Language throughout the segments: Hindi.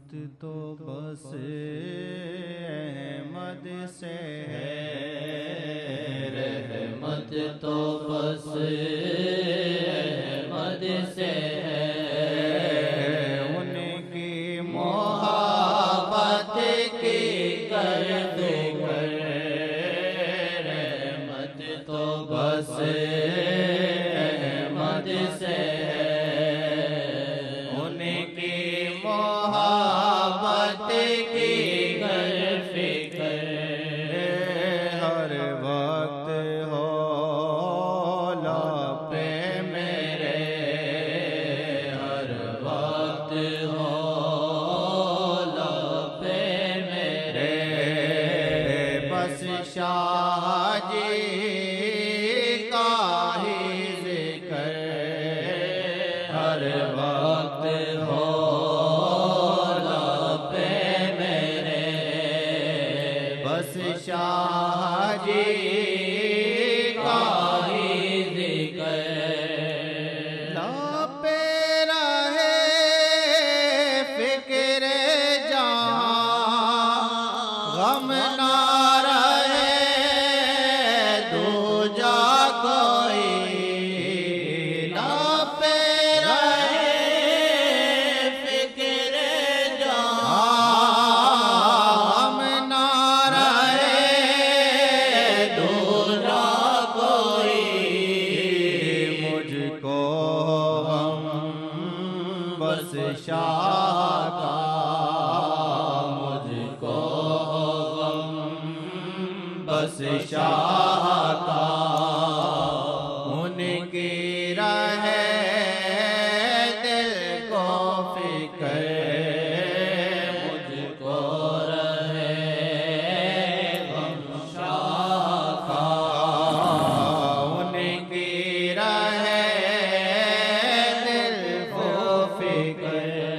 तो बस अहमद से है, रहमत तो बस अहमद से है। उनकी मोहब्बत की कर फिकर, रहमत तो बस अहमद से है। उनकी मोहब्बत की कर फिकर, हर वक्त हो पे मेरे, हर वक्त हो पे मेरे। बस शाह जी का ही जिक्र हर वक्त हो पे मेरे। बस शाह जी का ही जिक्र, पे रहे फिक्र जहां, गम ना रहे दूजा कोई। ना पे रहे फिक्र गम ना रहे दूजा कोई। मुझको हम बस शाह का, मुझको गम बस शाह का। उनकी रहे दिल को फिक्र, मुझको रहे गम शाह का। उनकी रहे दिल को फिक्र।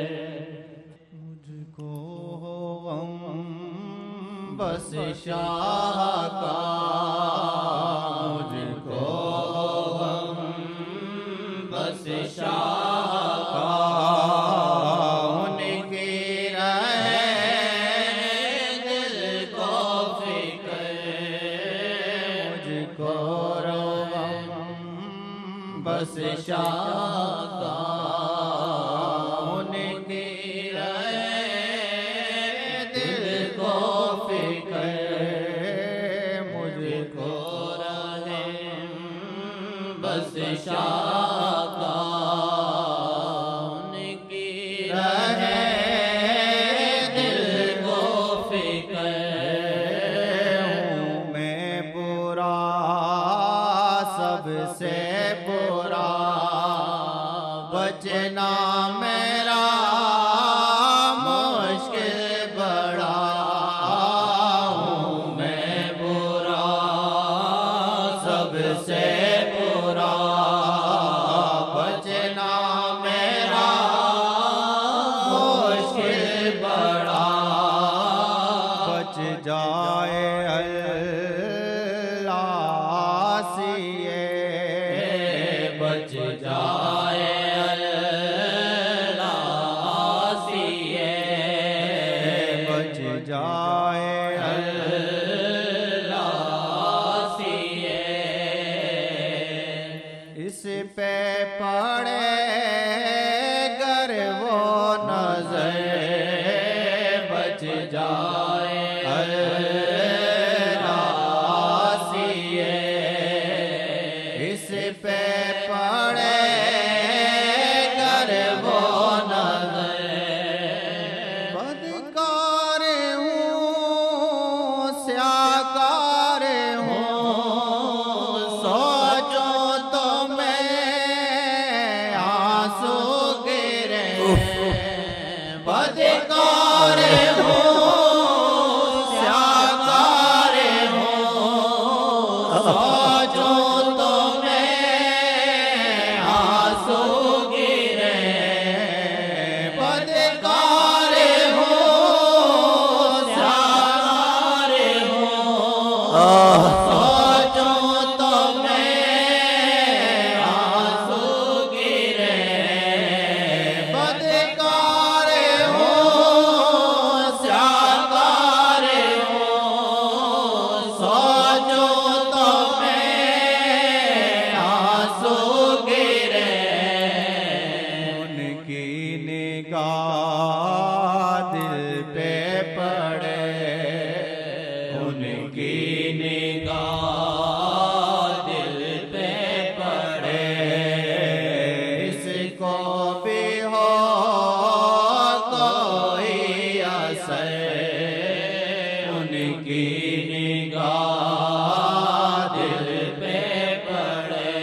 मुझको हम बस शाह का, मुझको हम बस शाह का। उनकी रहे दिल को फिक्र, मुझको हम बस शाह का। उनकी रहे दिल को फिक्र, मुझको रहे बस शाह का। उनकी रहे दिल को फिक्र, हूँ मैं बुरा सबसे बुरा, बचना मेरा मुश्किल बड़ा। हूँ मैं बुरा सबसे बुरा, बचना मेरा मुश्किल बड़ा। बच जाए अल्लाह सिए, बच जाए अल्लाह सिए, बच जाए अल्लाह सिए। इस पे पड़े गर वो नजर, बच जाए अल्लाह सिए। इस पे पड़े गर वो नजर, बदकार हूँ स्याकार हूँ, सोचो तो मैं आंसू गिरे। बदकार हूँ स्याकार हूँ, सोचो तो मैं आंसू गिरे। बदकार हूँ स्याकार हूँ, सोचो तो मैं आंसू गिरे। बदकार हूँ असर उनकी निगाह दिल पे पड़े,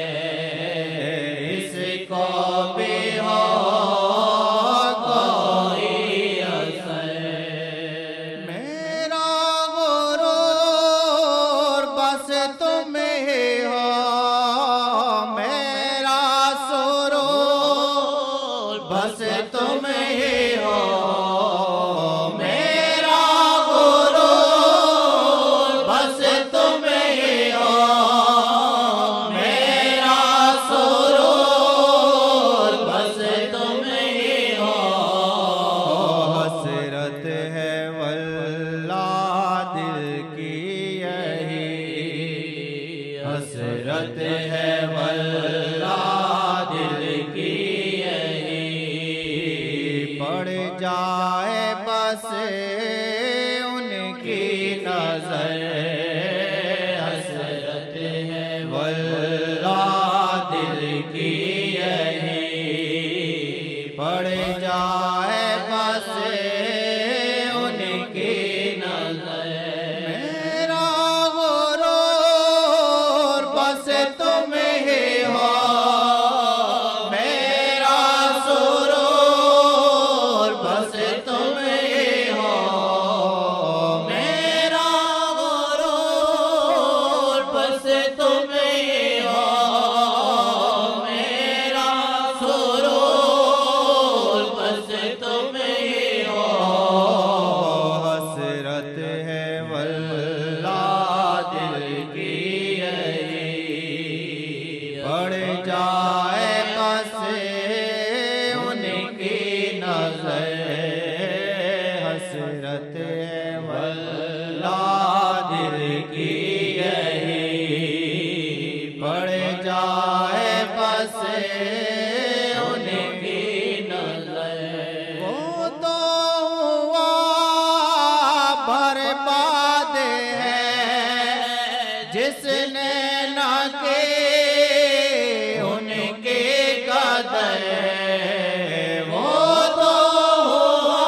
इसको भी हो कोई असर। मेरा गुरूर बस तुम ही हो, मेरा सुरूर बस तुम ही हो, मेरा गुरूर बस तुम ही हो, मेरा सुरूर बस तुम ही हो। हसरत है वल्लाह दिल की यही, हसरत है वल्लाह दिल की यही, पड़ जाए बस उनकी नजर, हसरत है वल्लाह दिल की यही, पड़ जाए बस उनकी नजर। मेरा गुरूर बस तुम ही हो, मेरा सुरूर बस तुम ही हो, मेरा गुरूर बस तुम ही हो, मेरा सुरूर बस तुम ही हो। हसरत है वल्लाह दिल की यही, पड़ जाए बस उनकी नजर, हसरत है वल्लाह दिल की यही, पड़ जाए बस उनकी नजर। वो तो हुआ बर्बाद है जिसने ना के उनके कदर, वो तो हुआ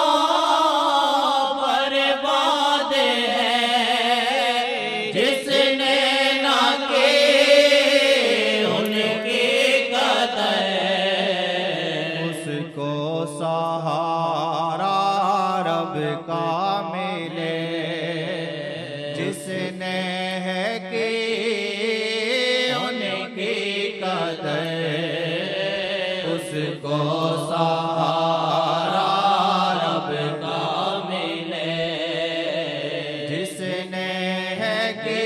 बर्बाद है जिसने ना के उनके कदर, उसको सहारा रब का मिले जिसने है कि उनकी कदर, उसको सहारा रब का मिले जिसने है कि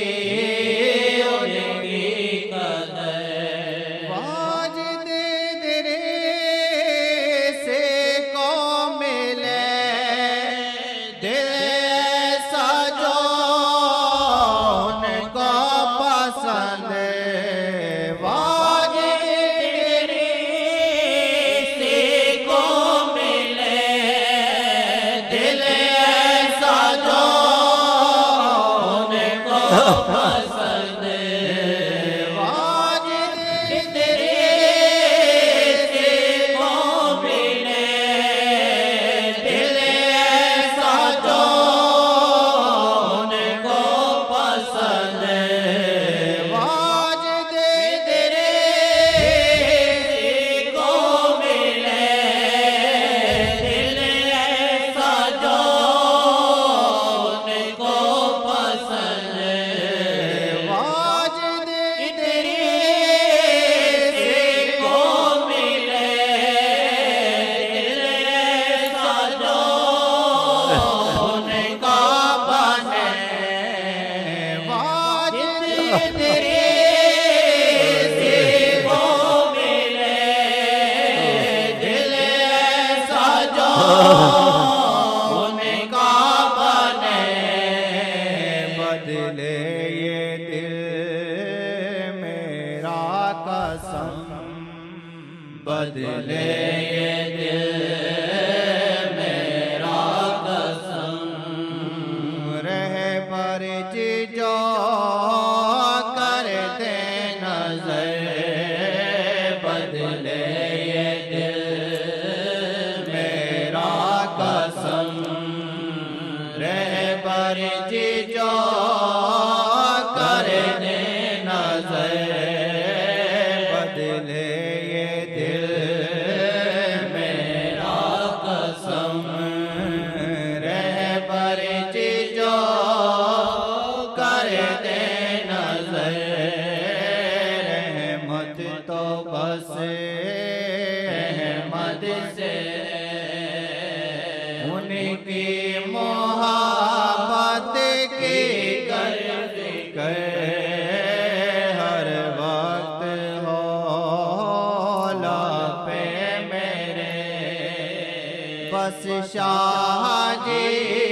उनकी कदर। वाजिद दिरे से को मिले दिल ऐसा जो उनको पसंद, वाजिद दिरे से को मिले दिल ऐसा जो उनको पसंद, वाजिद दिरे से को मिले दिल ऐसा जो उनको पसंद, वाजिद दिरे से को मिले दिल ऐसा जो उनको पसंद, मर्जी जो कर दे नजर बदले ये दिल मेरा कसम रहबर जी जो कर दे नजर रहमत तो बस अहमद से उनकी मोहब्बत की कर हर वक्त हौला पे मेरे बस शाह जी